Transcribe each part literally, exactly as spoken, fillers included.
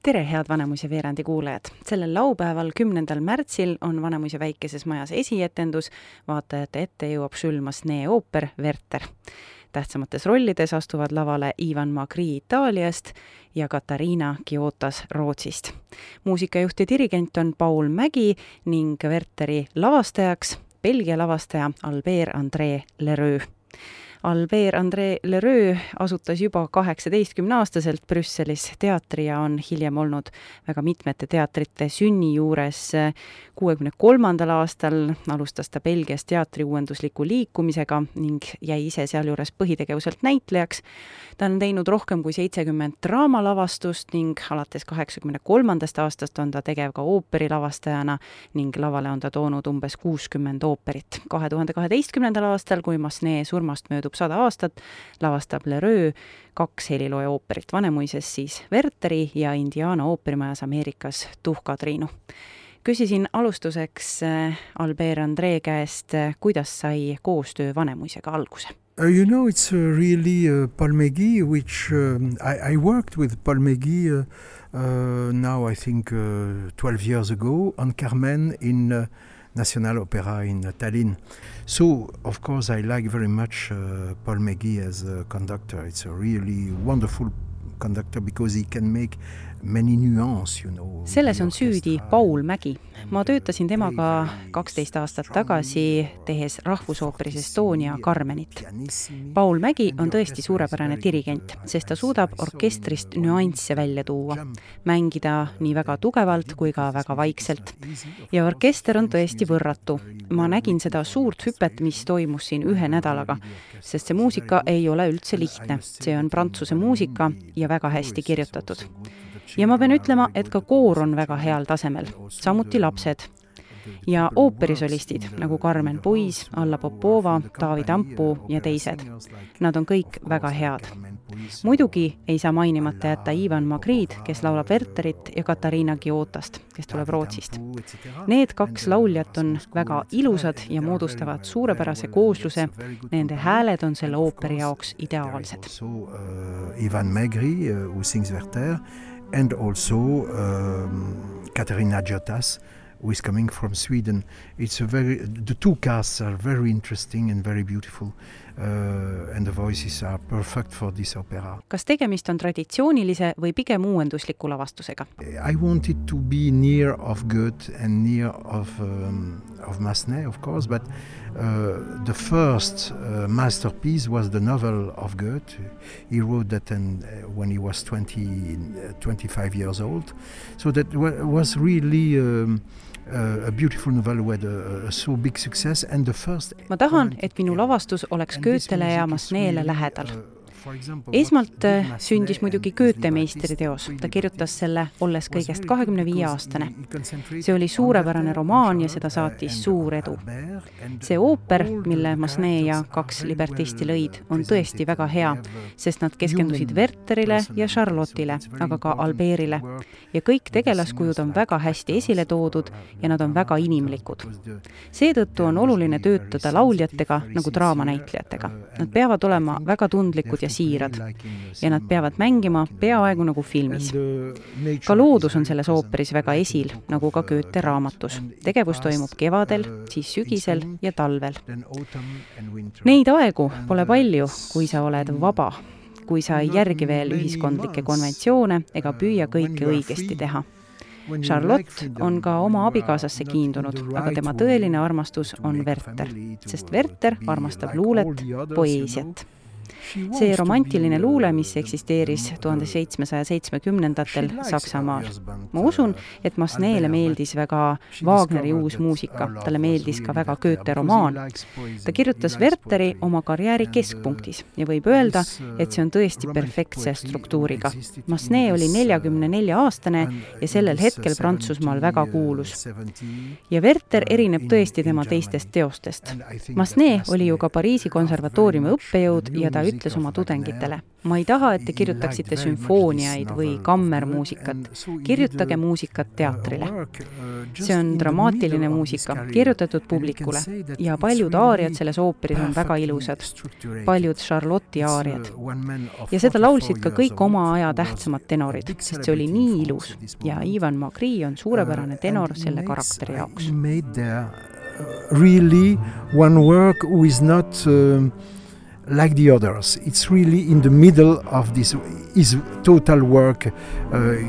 Tere, head Vanemuise veerandi kuulajad! Sellel laupäeval kümnendal märtsil on Vanemuise väikeses majas esietendus, vaatajate ette jõuab Jules Massenet ooper Werther. Tähtsamates rollides astuvad lavale Ivan Magri Itaaliast ja Katariina Kiotas Rootsist. Muusikajuht ja dirigent on Paul Mägi ning Wertheri lavastajaks Belgia lavastaja Albert-André Lereux. Albert-André Lereux asutas juba kaheksateistkümneaastaselt Brüsselis teatri ja on hiljem olnud väga mitmete teatrite sünni juures. kuuekümne kolmandal aastal alustas ta Belgias teatri uuendusliku liikumisega ning jäi ise sealjuures põhitegevuselt näitlejaks. Ta on teinud rohkem kui seitsekümmend draamalavastust ning alates kaheksakümne kolmandast aastast on ta tegev ka ooperilavastajana ning lavale on ta toonud umbes kuuskümmend ooperit. kahe tuhande kaheteistkümnendal aastal, kui Massenet surmast möödub sada aastat, lavastab Lereux kaks helilooja ooperit, Vanemuises siis Wertheri ja Indiana ooperimajas Ameerikas Tuhkatriinu. Küsisin alustuseks Albert-André käest, kuidas sai koostöö Vanemuisega alguse. Uh, you know, it's uh, really uh, Paul Mägi, which uh, I, I worked with Paul Mägi uh, uh, now I think uh, twelve years ago on Carmen in uh, National Opera in uh, Tallinn. So, of course, I like very much uh, Paul Mägi as a conductor. It's a really wonderful conductor because he can make many nuances, you know. Selles on süüdi Paul Mägi. Ma töötasin temaga kaksteist aastat tagasi, tehes Rahvusooperis Estonia Carmenit. Paul Mägi on tõesti suurepärane dirigent, sest ta suudab orkestrist nüansse välja tuua, mängida nii väga tugevalt kui ka väga vaikselt. Ja orkester on tõesti võrratu. Ma nägin seda suurt hüpet, mis toimus siin ühe nädalaga, sest see muusika ei ole üldse lihtne. See on prantsuse muusika ja väga hästi kirjutatud. Ja ma pean ütlema, et ka koor on väga heal tasemel, samuti lapsed. Ja ooperisolistid, nagu Carmen Puis, Alla Popova, Taavi Tampu ja teised. Nad on kõik väga head. Muidugi ei saa mainimata jätta Ivan Magrid, kes laulab Wertherit, ja Katariina Kiotast, kes tuleb Rootsist. Need kaks lauljat on väga ilusad ja moodustavad suurepärase koosluse. Nende hääled on selle ooperi jaoks ideaalsed. So, uh, Ivan Magri, uh, who sings Werther, and also um, Katariina Kiotas, who is coming from Sweden. It's a very, the two casts are very interesting and very beautiful, uh, and the voices are perfect for this opera. Kas tegemist on traditsioonilise või pigem uuendusliku lavastusega? I wanted to be near of Goethe and near of, um, of Massenet, of course, but uh, the first uh, masterpiece was the novel of Goethe. He wrote that in, uh, when he was twenty, twenty-five years old. So that was really um, a beautiful novel with a, a so big success and the first. Ma tahan, et minu lavastus oleks Goethele ja Massenet'le lähedal. Esmalt sündis muidugi Goethe meistriteos. Ta kirjutas selle olles kõigest kahekümne viie aastane. See oli suurepärane romaan ja seda saatis suur edu. See ooper, mille Massenet ja kaks libertisti lõid, on tõesti väga hea, sest nad keskendusid Wertherile ja Charlotte'ile, aga ka Albert'ile. Ja kõik tegelaskujud on väga hästi esile toodud ja nad on väga inimlikud. Seetõttu on oluline töötada lauljatega nagu draamanäitlejatega. Nad peavad olema väga tundlikud ja siirad ja nad peavad mängima peaaegu nagu filmis. Ka loodus on selles ooperis väga esil, nagu ka Goethe raamatus. Tegevus toimub kevadel, siis sügisel ja talvel. Neid aegu pole palju, kui sa oled vaba, kui sa ei järgi veel ühiskondlikke konventsioone ega püüa kõike õigesti teha. Charlotte on ka oma abikaasasse kiindunud, aga tema tõeline armastus on Werther, sest Werther armastab luulet, poeesiat. See romantiline luule, mis eksisteeris tuhande seitsmesaja seitsmekümnendatel Saksamaal. Ma usun, et Massenet'le meeldis väga Wagneri uus muusika. Talle meeldis ka väga Goethe romaan. Ta kirjutas Wertheri oma karjääri keskpunktis ja võib öelda, et see on tõesti perfektse struktuuriga. Massenet oli neljakümne nelja aastane ja sellel hetkel Prantsusmaal väga kuulus. Ja Werther erineb tõesti tema teistest teostest. Massenet oli ju ka Pariisi konservatooriumi õppejõud ja ta ütles, ütles oma tudengitele: ma ei taha, et te kirjutaksite sümfooniaid või kammermuusikat. Kirjutage muusikat teatrile. See on dramaatiline muusika, kirjutatud publikule ja paljud aariad selles ooperis on väga ilusad. Paljud Charlotti aariad. Ja seda laulsid ka kõik oma aja tähtsamad tenorid, sest see oli nii ilus. Ja Ivan Magri on suurepärane tenor selle karakteri jaoks. Really one work who is not uh, like the others. It's really in the middle of this his total work. Uh,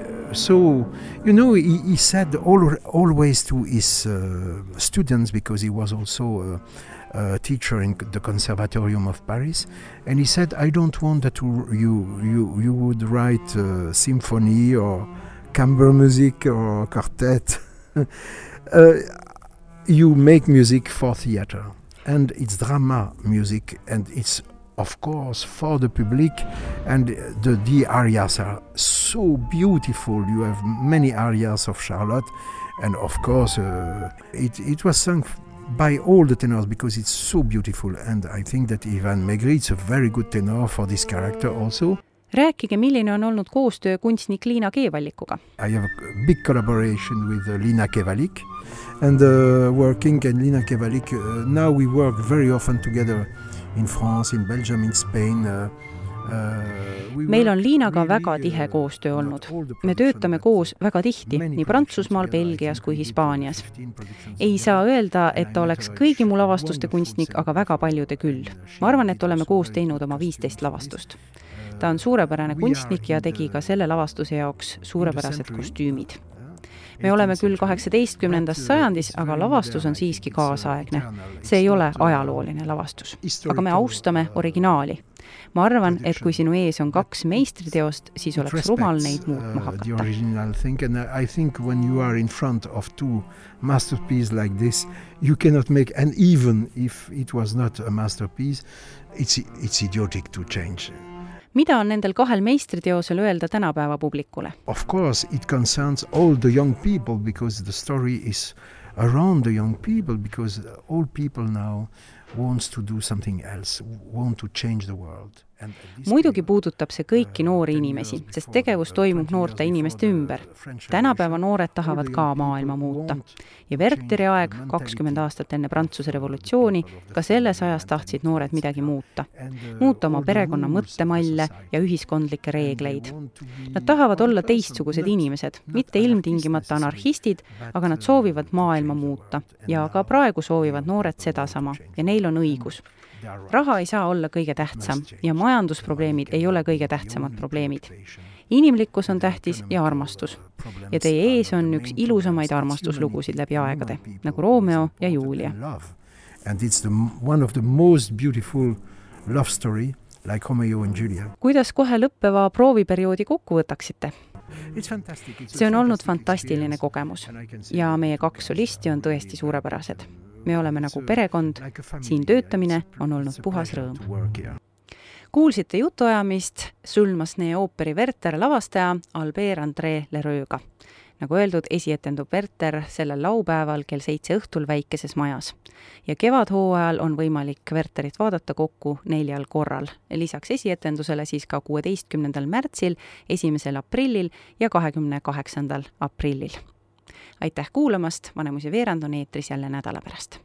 so, you know, he, he said all, always to his uh, students, because he was also a, a teacher in the Conservatorium of Paris, and he said, I don't want that you, you, you would write uh, symphony or chamber music or quartet. uh, You make music for theater, and it's drama music, and it's of course for the public, and the, the arias are so beautiful. You have many arias of Charlotte, and of course uh, it, it was sung by all the tenors because it's so beautiful, and I think that Ivan Magri is a very good tenor for this character also. Rääkige, milline on olnud koostöö kunstnik Liina Keevallikuga? I have a big collaboration with uh, Liina Keevalik and uh, working and Liina Keevalik. Uh, now we work very often together in France, in Belgium, in Spain. Uh, uh, Meil on Liinaga väga tihe koostöö olnud. Me töötame koos väga tihti, nii Prantsusmaal, Belgias kui Hispaanias. Ei saa öelda, et ta oleks kõigi mu lavastuste kunstnik, aga väga paljude küll. Ma arvan, et oleme koos teinud oma viisteist lavastust. Ta on suurepärane kunstnik ja tegi ka selle lavastuse jaoks suurepärased kostüümid. Me oleme küll kaheksateistkümnendast sajandis, aga lavastus on siiski kaasaegne. See ei ole ajalooline lavastus. Aga me austame originaali. Ma arvan, et kui sinu ees on kaks meistriteost, siis oleks rumal neid muutma hakata. I think when you are in front of two masterpieces like this, you cannot make, and even if it was not a masterpiece, it's, it's idiotic to change. Mida on nendel kahel meistriteosel öelda tänapäeva publikule? Of course, it concerns all the young people because the story is around the young people, because all people now wants to do something else, want to change the world. Muidugi puudutab see kõiki noori inimesi, sest tegevus toimub noorte inimeste ümber. Tänapäeva noored tahavad ka maailma muuta. Ja Wertheri aeg, kakskümmend aastat enne Prantsuse revolutsiooni, ka selles ajas tahtsid noored midagi muuta. Muuta oma perekonna mõttemalle ja ühiskondlikke reegleid. Nad tahavad olla teistsugused inimesed, mitte ilmtingimata anarhistid, aga nad soovivad maailma muuta. Ja ka praegu soovivad noored sedasama ja neil on õigus. Raha ei saa olla kõige tähtsam ja majandusprobleemid ei ole kõige tähtsamad probleemid. Inimlikkus on tähtis ja armastus. Ja teie ees on üks ilusamaid armastuslugusid läbi aegade, nagu Romeo ja Julia. And it's the, one of the most beautiful love story like Romeo and Julia. Kuidas kohe lõppeva prooviperioodi kokku võtaksite? See on olnud fantastiline kogemus ja meie kaks solisti on tõesti suurepärased. Me oleme nagu perekond, siin töötamine on olnud puhas rõõm. Kuulsite jutuajamist Sulmasnee ooperi Werther lavastaja Albert-André Lerööga. Nagu öeldud, esietendub Werther sellel laupäeval kell seitse õhtul väikeses majas. Ja kevadhooajal on võimalik Wertherit vaadata kokku neljal korral. Lisaks esietendusele siis ka kuueteistkümnendal märtsil, esimesel aprillil ja kahekümne kaheksandal aprillil. Aitäh kuulamast, Vanemuise veerand on eetris jälle nädala pärast.